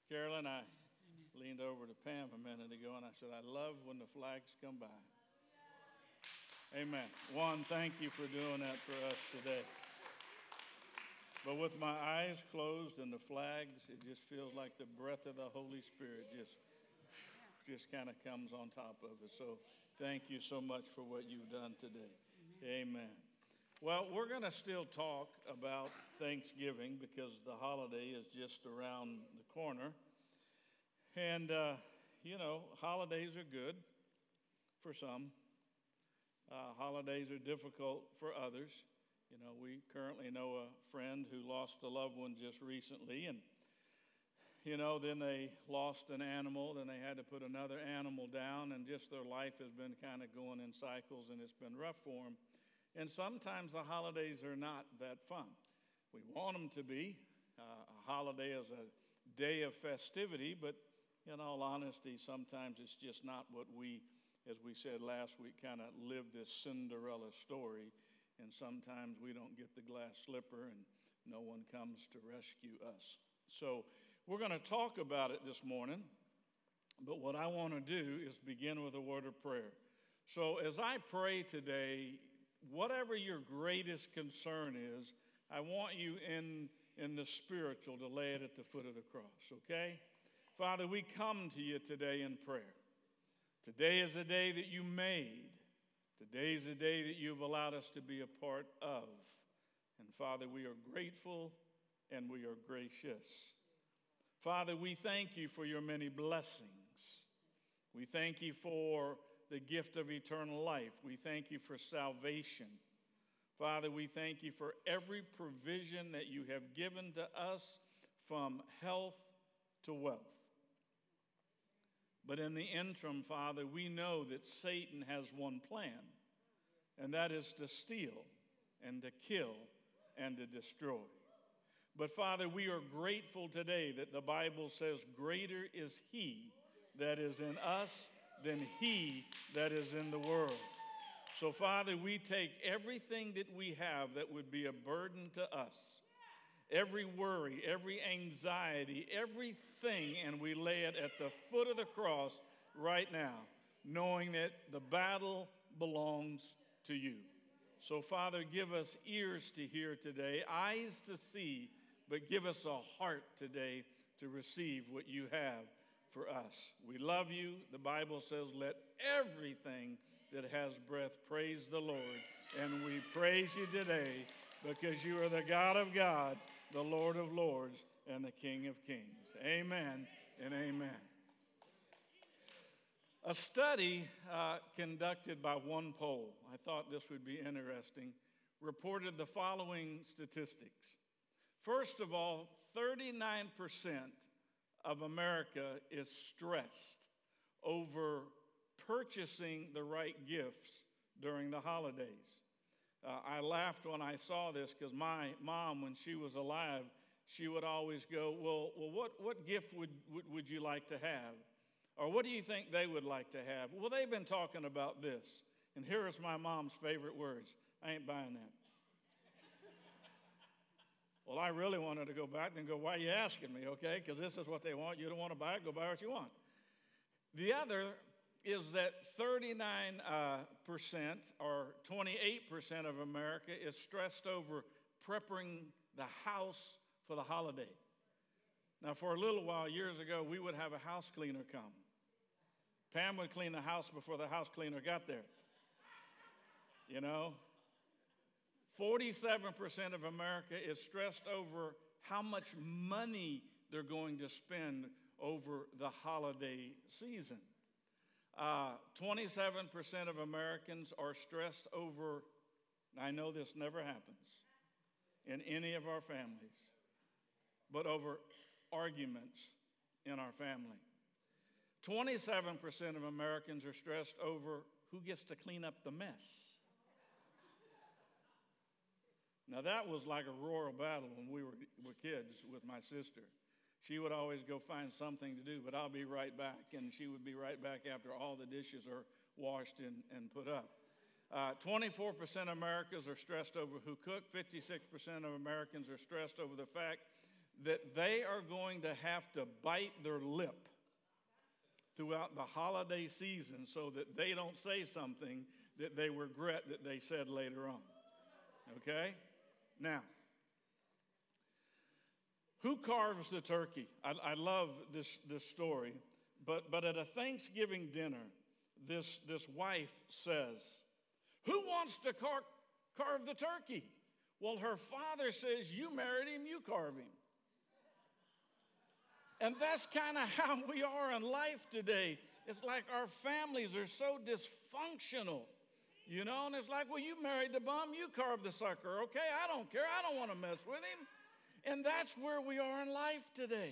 Carolyn, I leaned over to Pam a minute ago and I said, I love when the flags come by. Amen. One, thank you for doing that for us today. But with my eyes closed and the flags, it just feels like the breath of the Holy Spirit just kind of comes on top of us. So thank you so much for what you've done today. Amen. Well, we're going to still talk about Thanksgiving because the holiday is just around the corner. And, holidays are good for some. Holidays are difficult for others. We currently know a friend who lost a loved one just recently, and then they lost an animal, then they had to put another animal down, and just their life has been kind of going in cycles, and it's been rough for them. And sometimes the holidays are not that fun. We want them to be. A holiday is a day of festivity, but in all honesty, sometimes it's just not what we, as we said last week, kind of live this Cinderella story. And sometimes we don't get the glass slipper and no one comes to rescue us. So we're going to talk about it this morning. But what I want to do is begin with a word of prayer. So as I pray today, whatever your greatest concern is, I want you in the spiritual to lay it at the foot of the cross, okay? Father, we come to you today in prayer. Today is a day that you made. Today is a day that you've allowed us to be a part of. And Father, we are grateful and we are gracious. Father, we thank you for your many blessings. We thank you for the gift of eternal life. We thank you for salvation. Father, we thank you for every provision that you have given to us from health to wealth. But in the interim, Father, we know that Satan has one plan, and that is to steal and to kill and to destroy. But Father, we are grateful today that the Bible says, greater is he that is in us than he that is in the world. So Father, we take everything that we have that would be a burden to us, every worry, every anxiety, everything, and we lay it at the foot of the cross right now, knowing that the battle belongs to you. So, Father, give us ears to hear today, eyes to see, but give us a heart today to receive what you have for us. We love you. The Bible says, let everything that has breath praise the Lord. And we praise you today because you are the God of gods, the Lord of lords, and the King of kings. Amen and amen. A study conducted by OnePoll, I thought this would be interesting, reported the following statistics. First of all, 39% of America is stressed over purchasing the right gifts during the holidays. I laughed when I saw this because my mom, when she was alive, she would always go, well, what gift would you like to have? Or what do you think they would like to have? Well, they've been talking about this. And here is my mom's favorite words. I ain't buying that. Well, I really wanted to go back and go, why are you asking me, okay? Because this is what they want. You don't want to buy it, go buy what you want. The other is that 39% or 28% of America is stressed over prepping the house for the holiday. Now, for a little while, years ago, we would have a house cleaner come. Pam would clean the house before the house cleaner got there. 47% of America is stressed over how much money they're going to spend over the holiday season. 27% of Americans are stressed over, I know this never happens in any of our families, but over arguments in our family. 27% of Americans are stressed over who gets to clean up the mess. Now, that was like a royal battle when we were kids with my sister. She would always go find something to do, but I'll be right back, and she would be right back after all the dishes are washed and put up. 24% of Americans are stressed over who cook. 56% of Americans are stressed over the fact that they are going to have to bite their lip throughout the holiday season so that they don't say something that they regret that they said later on. Okay? Now, who carves the turkey? I love this story, but at a Thanksgiving dinner, this wife says, who wants to carve the turkey? Well, her father says, you married him, you carve him. And that's kind of how we are in life today. It's like our families are so dysfunctional, you know, and it's like, well, you married the bum, you carve the sucker, okay? I don't care, I don't want to mess with him. And that's where we are in life today.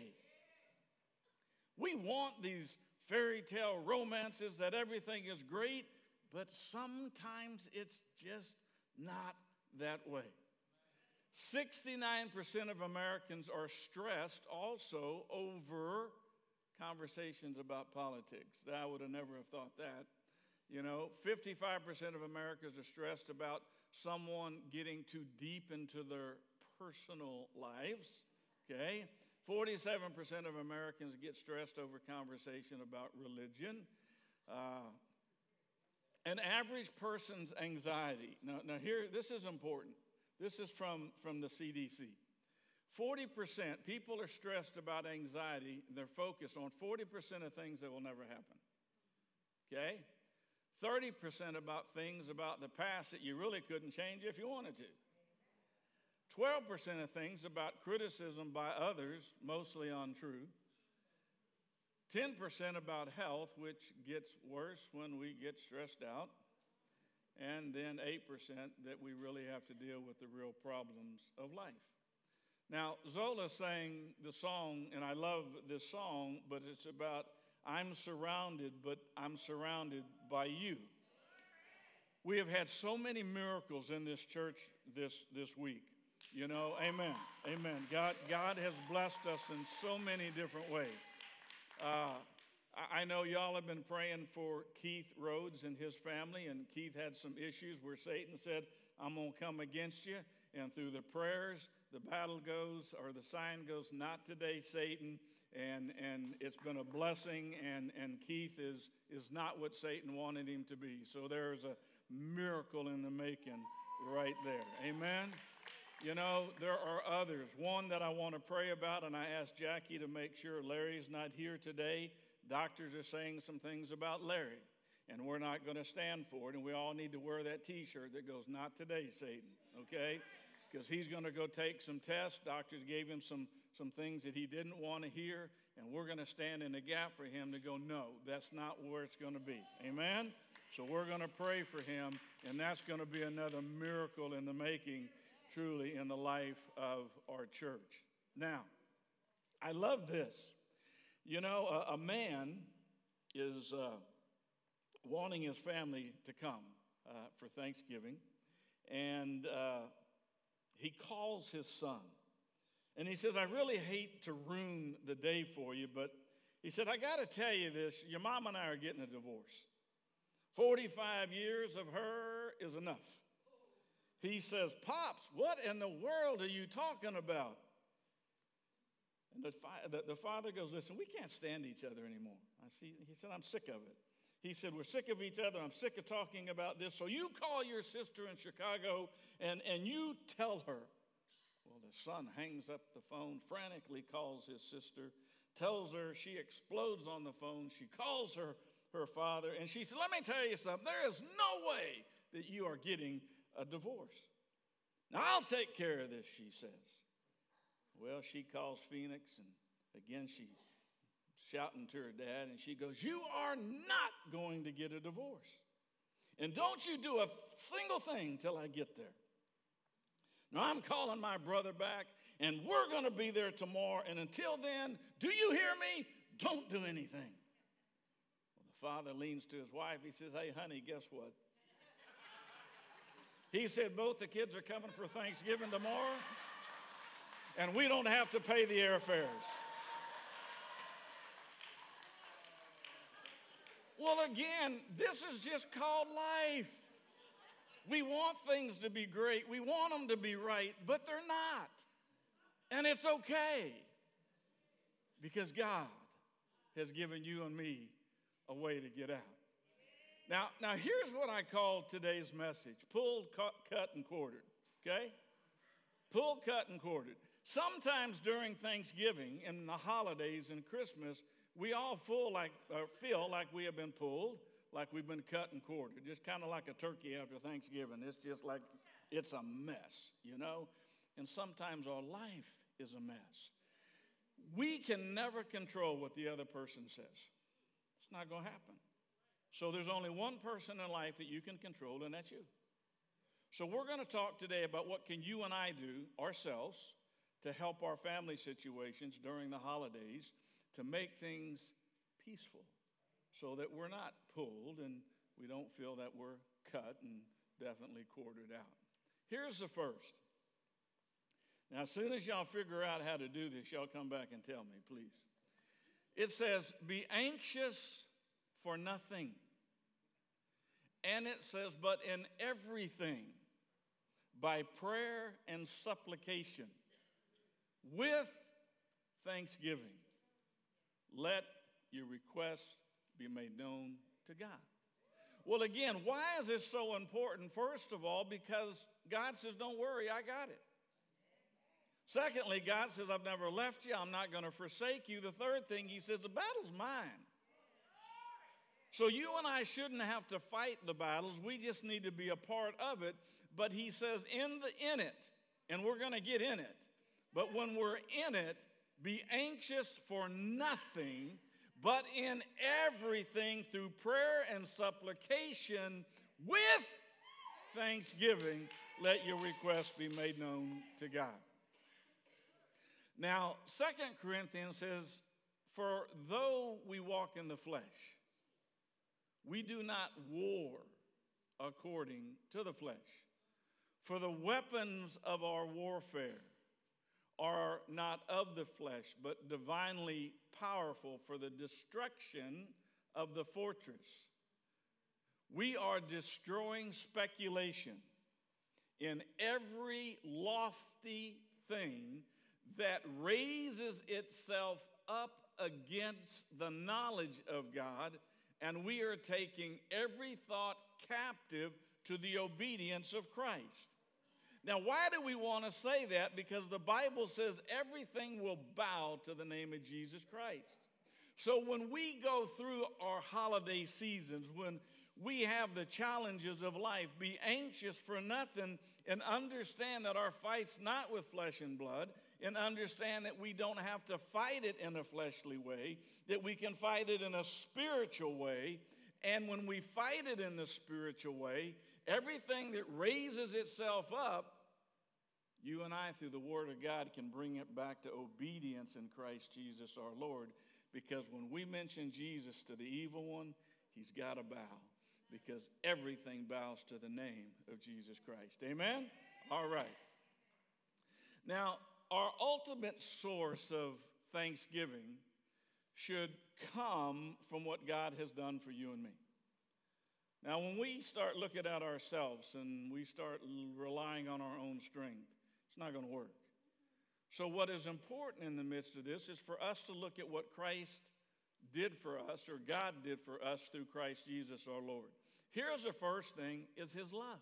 We want these fairy tale romances that everything is great, but sometimes it's just not that way. 69% of Americans are stressed also over conversations about politics. I would have never have thought that. You know, 55% of Americans are stressed about someone getting too deep into their personal lives, okay? 47% of Americans get stressed over conversation about religion. An average person's anxiety. Now here, this is important. This is from the CDC. 40% people are stressed about anxiety. They're focused on 40% of things that will never happen. Okay? 30% about things about the past that you really couldn't change if you wanted to. 12% of things about criticism by others, mostly untrue. 10% about health, which gets worse when we get stressed out. And then 8% that we really have to deal with the real problems of life. Now, Zola sang the song, and I love this song, but it's about I'm surrounded, but I'm surrounded by you. We have had so many miracles in this church this week. You know, amen, amen. God has blessed us in so many different ways. I know y'all have been praying for Keith Rhodes and his family, and Keith had some issues where Satan said, I'm going to come against you. And through the prayers, the battle goes, or the sign goes, not today, Satan. And it's been a blessing, and Keith is not what Satan wanted him to be. So there's a miracle in the making right there. Amen? You know, there are others. One that I want to pray about, and I asked Jackie to make sure Larry's not here today. Doctors are saying some things about Larry, and we're not going to stand for it, and we all need to wear that T-shirt that goes, not today, Satan, okay? Because he's going to go take some tests. Doctors gave him some things that he didn't want to hear, and we're going to stand in the gap for him to go, no, that's not where it's going to be, amen? So we're going to pray for him, and that's going to be another miracle in the making, truly, in the life of our church. Now, I love this. You know, a man is wanting his family to come for Thanksgiving, and he calls his son. And he says, I really hate to ruin the day for you, but he said, I got to tell you this, your mom and I are getting a divorce. 45 years of her is enough. He says, Pops, what in the world are you talking about? And the father goes, listen, we can't stand each other anymore. He said, I'm sick of it. He said, we're sick of each other. I'm sick of talking about this. So you call your sister in Chicago and you tell her. Well, the son hangs up the phone, frantically calls his sister, tells her, she explodes on the phone. She calls her father, and she said, let me tell you something. There is no way that you are getting a divorce. Now, I'll take care of this, she says. Well, she calls Phoenix, and again, she's shouting to her dad, and she goes, you are not going to get a divorce. And don't you do a single thing till I get there. Now, I'm calling my brother back, and we're going to be there tomorrow, and until then, do you hear me? Don't do anything. Well, the father leans to his wife. He says, hey, honey, guess what? He said, both the kids are coming for Thanksgiving tomorrow, and we don't have to pay the airfares. Well, again, this is just called life. We want things to be great. We want them to be right, but they're not. And it's okay because God has given you and me a way to get out. Now here's what I call today's message: pulled, cut, and quartered. Okay? Pulled, cut, and quartered. Sometimes during Thanksgiving and the holidays and Christmas, we all feel like we have been pulled, like we've been cut and quartered. Just kind of like a turkey after Thanksgiving. It's just like it's a mess, you know? And sometimes our life is a mess. We can never control what the other person says. It's not going to happen. So there's only one person in life that you can control, and that's you. So we're going to talk today about what can you and I do ourselves to help our family situations during the holidays to make things peaceful so that we're not pulled and we don't feel that we're cut and definitely quartered out. Here's the first. Now, as soon as y'all figure out how to do this, y'all come back and tell me, please. It says, be anxious for nothing. And it says, but in everything, by prayer and supplication, with thanksgiving, let your requests be made known to God. Well, again, why is this so important? First of all, because God says, don't worry, I got it. Secondly, God says, I've never left you. I'm not going to forsake you. The third thing, he says, the battle's mine. So you and I shouldn't have to fight the battles. We just need to be a part of it. But he says, in it, and we're going to get in it. But when we're in it, be anxious for nothing, but in everything through prayer and supplication with thanksgiving, let your requests be made known to God. Now, 2 Corinthians says, for though we walk in the flesh, we do not war according to the flesh. For the weapons of our warfare are not of the flesh, but divinely powerful for the destruction of the fortress. We are destroying speculation in every lofty thing that raises itself up against the knowledge of God, and we are taking every thought captive to the obedience of Christ. Now, why do we want to say that? Because the Bible says everything will bow to the name of Jesus Christ. So when we go through our holiday seasons, when we have the challenges of life, be anxious for nothing and understand that our fight's not with flesh and blood, and understand that we don't have to fight it in a fleshly way, that we can fight it in a spiritual way. And when we fight it in the spiritual way, everything that raises itself up, you and I, through the Word of God, can bring it back to obedience in Christ Jesus our Lord. Because when we mention Jesus to the evil one, he's got to bow. Because everything bows to the name of Jesus Christ. Amen? All right. Now, our ultimate source of thanksgiving should come from what God has done for you and me. Now, when we start looking at ourselves and we start relying on our own strength, it's not going to work. So what is important in the midst of this is for us to look at what Christ did for us, or God did for us through Christ Jesus our Lord. Here's the first thing, is his love.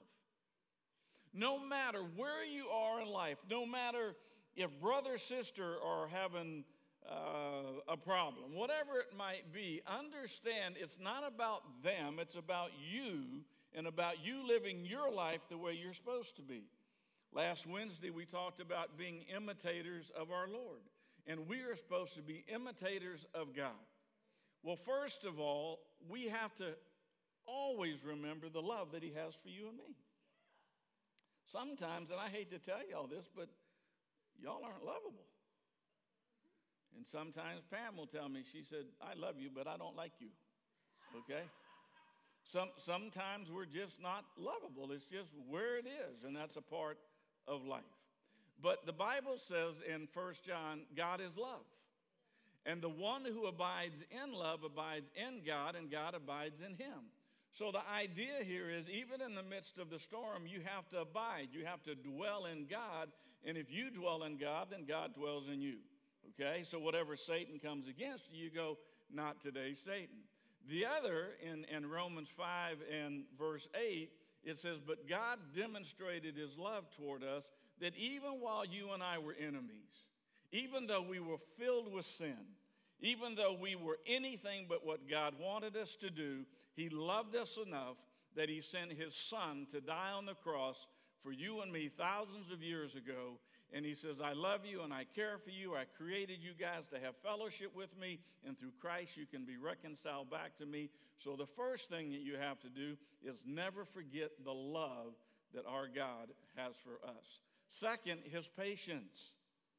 No matter where you are in life, no matter if brother, sister are having a problem, whatever it might be, understand it's not about them, it's about you and about you living your life the way you're supposed to be. Last Wednesday, we talked about being imitators of our Lord, and we are supposed to be imitators of God. Well, first of all, we have to always remember the love that he has for you and me. Sometimes, and I hate to tell y'all this, but y'all aren't lovable. And sometimes Pam will tell me, she said, I love you, but I don't like you. Okay? Sometimes we're just not lovable. It's just where it is, and that's a part of life. But the Bible says in 1 John, God is love. And the one who abides in love abides in God, and God abides in him. So the idea here is even in the midst of the storm, you have to abide. You have to dwell in God. And if you dwell in God, then God dwells in you. Okay? So whatever Satan comes against you, you go, not today, Satan. The other, in Romans 5 and verse 8, it says, but God demonstrated his love toward us that even while you and I were enemies, even though we were filled with sin, even though we were anything but what God wanted us to do, he loved us enough that he sent his son to die on the cross for you and me thousands of years ago. And he says, I love you and I care for you. I created you guys to have fellowship with me. And through Christ, you can be reconciled back to me. So the first thing that you have to do is never forget the love that our God has for us. Second, his patience.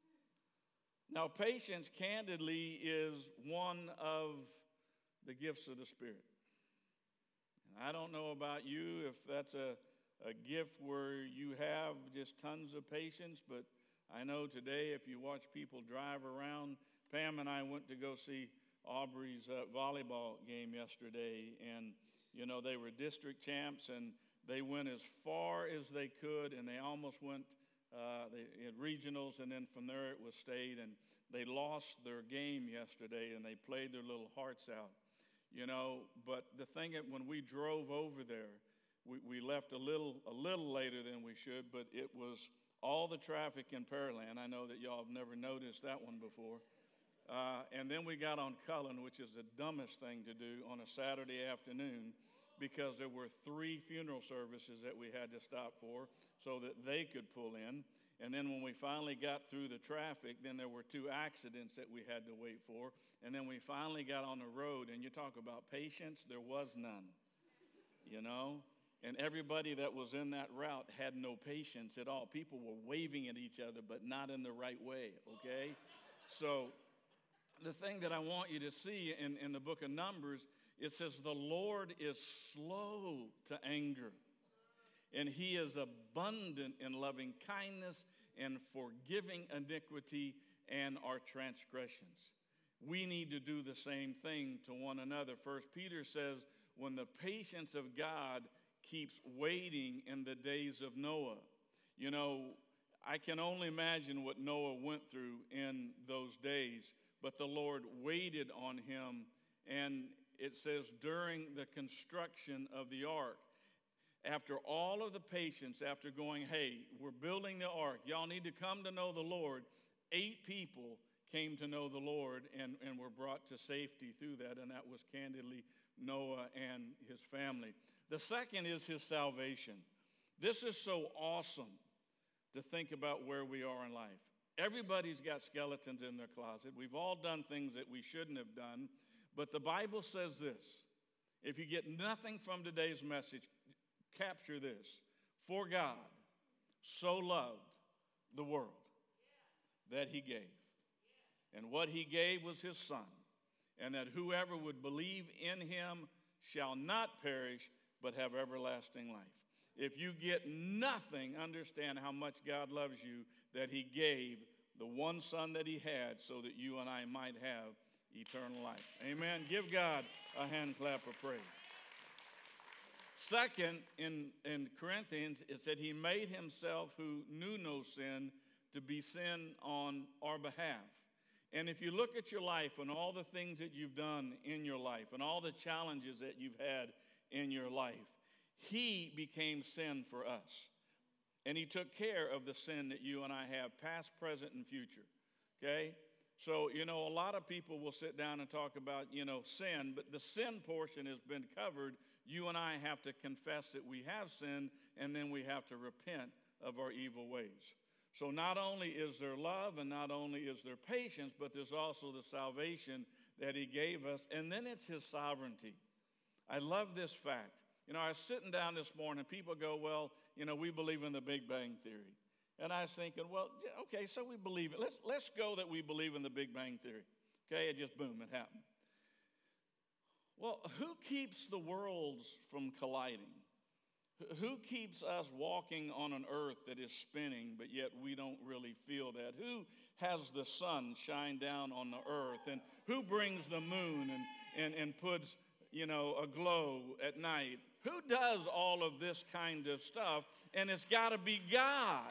Now, patience, candidly, is one of the gifts of the Spirit. And I don't know about you if that's a gift where you have just tons of patience, but I know today if you watch people drive around, Pam and I went to go see Aubrey's volleyball game yesterday, and, you know, they were district champs, and they went as far as they could, and they almost went they had regionals, and then from there it was state, and they lost their game yesterday, and they played their little hearts out, you know. But the thing that when we drove over there, we left a little later than we should, but it was all the traffic in Pearland. I know that y'all have never noticed that one before. And then we got on Cullen, which is the dumbest thing to do on a Saturday afternoon, because there were 3 funeral services that we had to stop for so that they could pull in. And then when we finally got through the traffic, then there were 2 accidents that we had to wait for. And then we finally got on the road, and you talk about patience, there was none, you know. And everybody that was in that route had no patience at all. People were waving at each other, but not in the right way, okay? So the thing that I want you to see in the book of Numbers, it says the Lord is slow to anger, and he is abundant in loving kindness and forgiving iniquity and our transgressions. We need to do the same thing to one another. First Peter says, when the patience of God keeps waiting in the days of Noah. You know, I can only imagine what Noah went through in those days, but the Lord waited on him, and it says during the construction of the ark, after all of the patience, after going, hey, we're building the ark, y'all need to come to know the Lord, 8 people came to know the Lord and were brought to safety through that, and that was candidly Noah and his family. The second is his salvation. This is so awesome to think about where we are in life. Everybody's got skeletons in their closet. We've all done things that we shouldn't have done. But the Bible says this. If you get nothing from today's message, capture this. For God so loved the world that he gave. And what he gave was his son. And that whoever would believe in him shall not perish, but have everlasting life. If you get nothing, understand how much God loves you, that he gave the one son that he had so that you and I might have eternal life. Amen. Give God a hand clap of praise. Second, in Corinthians, it said he made himself who knew no sin to be sin on our behalf. And if you look at your life and all the things that you've done in your life and all the challenges that you've had in your life, he became sin for us. And he took care of the sin that you and I have, past, present, and future. Okay? So, you know, a lot of people will sit down and talk about, you know, sin, but the sin portion has been covered. You and I have to confess that we have sinned, and then we have to repent of our evil ways. So not only is there love and not only is there patience, but there's also the salvation that he gave us, and then it's his sovereignty. I love this fact. You know, I was sitting down this morning, people go, well, you know, we believe in the Big Bang Theory. And I was thinking, well, okay, so we believe it. Let's go that we believe in the Big Bang Theory. Okay, it just, boom, it happened. Well, who keeps the worlds from colliding? Who keeps us walking on an earth that is spinning, but yet we don't really feel that? Who has the sun shine down on the earth? And who brings the moon and puts, aglow at night? Who does all of this kind of stuff? And it's got to be God.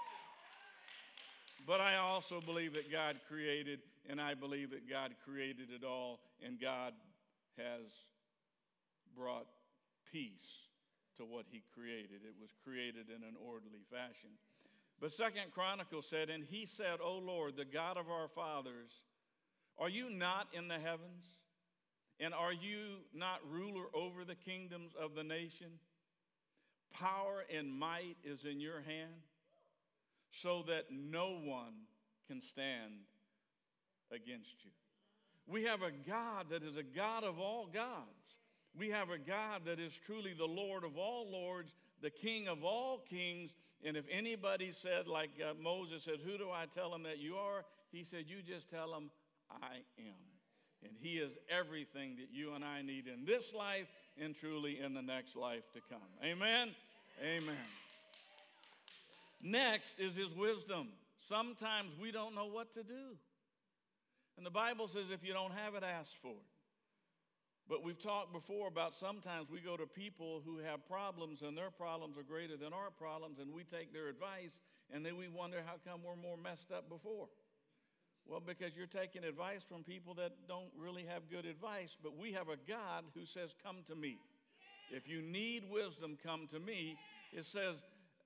But I also believe that God created, and I believe that God created it all, and God has brought peace to what he created. It was created in an orderly fashion. But 2 Chronicles said, and he said, O Lord, the God of our fathers, are you not in the heavens? And are you not ruler over the kingdoms of the nation? Power and might is in your hand, so that no one can stand against you. We have a God that is a God of all gods. We have a God that is truly the Lord of all lords, the King of all kings. And if anybody said, like Moses said, who do I tell him that you are? He said, you just tell him, I am. And he is everything that you and I need in this life and truly in the next life to come. Amen? Amen. Next is his wisdom. Sometimes we don't know what to do. And the Bible says if you don't have it, ask for it. But we've talked before about sometimes we go to people who have problems and their problems are greater than our problems, and we take their advice and then we wonder how come we're more messed up before. Well, because you're taking advice from people that don't really have good advice, but we have a God who says, come to me. If you need wisdom, come to me. It says,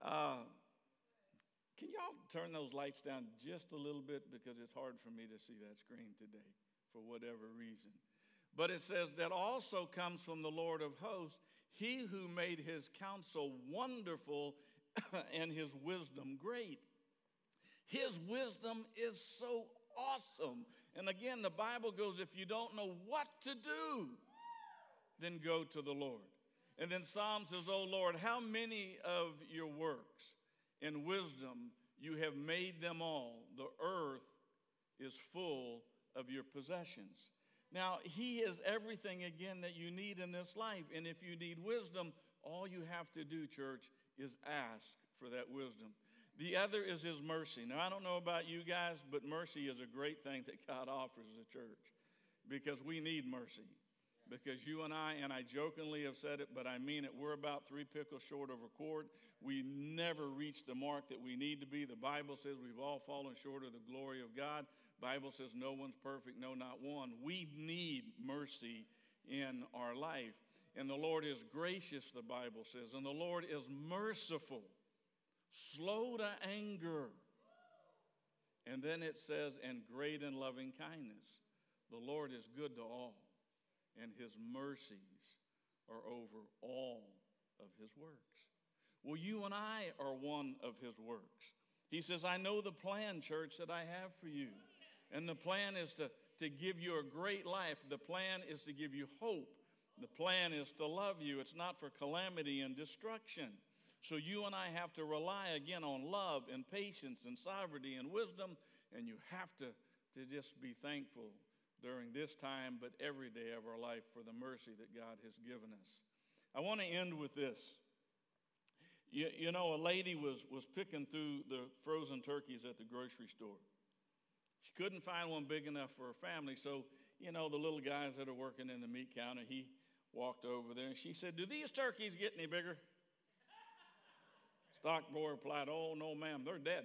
can y'all turn those lights down just a little bit, because it's hard for me to see that screen today for whatever reason. But it says that also comes from the Lord of hosts, he who made his counsel wonderful and his wisdom great. His wisdom is so awesome. And again, the Bible goes, if you don't know what to do, then go to the Lord. And then Psalm says, oh Lord, how many of your works in wisdom you have made them all. The earth is full of your possessions. Now, he is everything, again, that you need in this life. And if you need wisdom, all you have to do, church, is ask for that wisdom. The other is his mercy. Now, I don't know about you guys, but mercy is a great thing that God offers the church, because we need mercy. Because you and I jokingly have said it, but I mean it, we're about 3 pickles short of a quart. We never reach the mark that we need to be. The Bible says we've all fallen short of the glory of God. Bible says no one's perfect, no, not one. We need mercy in our life. And the Lord is gracious, the Bible says, and the Lord is merciful, slow to anger. And then it says, and great in loving kindness. The Lord is good to all, and his mercies are over all of his works. Well, you and I are one of his works. He says, I know the plan, church, that I have for you. And the plan is to give you a great life. The plan is to give you hope. The plan is to love you. It's not for calamity and destruction. So you and I have to rely again on love and patience and sovereignty and wisdom. And you have to just be thankful during this time, but every day of our life, for the mercy that God has given us. I want to end with this. You know, a lady was picking through the frozen turkeys at the grocery store. She couldn't find one big enough for her family, so, you know, the little guys that are working in the meat counter, he walked over there, and she said, do these turkeys get any bigger? Stock boy replied, oh, no, ma'am, they're dead.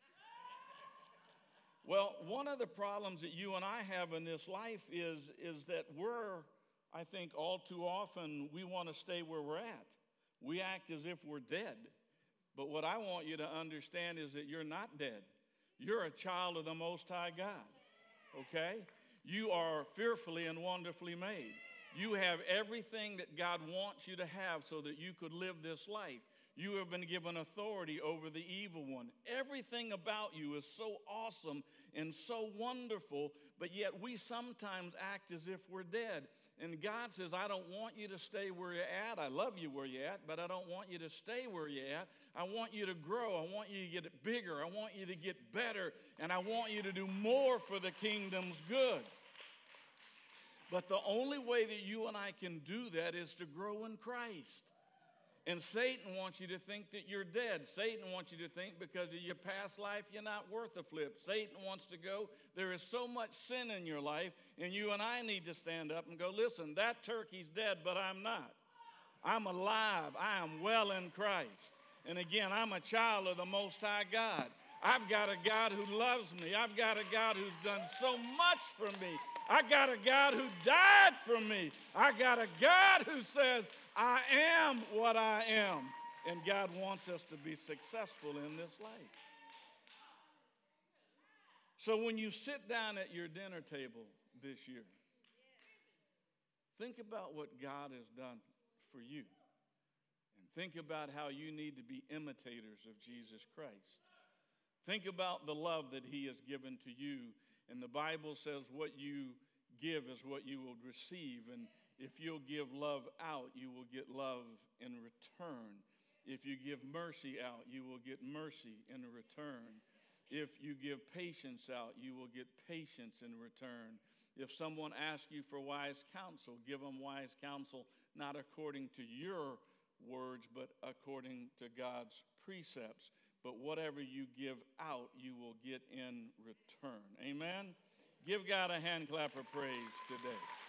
Well, one of the problems that you and I have in this life is that we're, I think, all too often, we want to stay where we're at. We act as if we're dead. But what I want you to understand is that you're not dead. You're a child of the Most High God, okay? You are fearfully and wonderfully made. You have everything that God wants you to have so that you could live this life. You have been given authority over the evil one. Everything about you is so awesome and so wonderful, but yet we sometimes act as if we're dead. And God says, I don't want you to stay where you're at. I love you where you're at, but I don't want you to stay where you're at. I want you to grow. I want you to get bigger. I want you to get better. And I want you to do more for the kingdom's good. But the only way that you and I can do that is to grow in Christ. And Satan wants you to think that you're dead. Satan wants you to think because of your past life, you're not worth a flip. Satan wants to go, there is so much sin in your life, and you and I need to stand up and go, listen, that turkey's dead, but I'm not. I'm alive. I am well in Christ. And again, I'm a child of the Most High God. I've got a God who loves me. I've got a God who's done so much for me. I got a God who died for me. I got a God who says, I am what I am. And God wants us to be successful in this life. So when you sit down at your dinner table this year, think about what God has done for you. And think about how you need to be imitators of Jesus Christ. Think about the love that he has given to you. And the Bible says what you give is what you will receive. And if you'll give love out, you will get love in return. If you give mercy out, you will get mercy in return. If you give patience out, you will get patience in return. If someone asks you for wise counsel, give them wise counsel, not according to your words, but according to God's precepts. But whatever you give out, you will get in return. Amen? Give God a hand clap of praise today.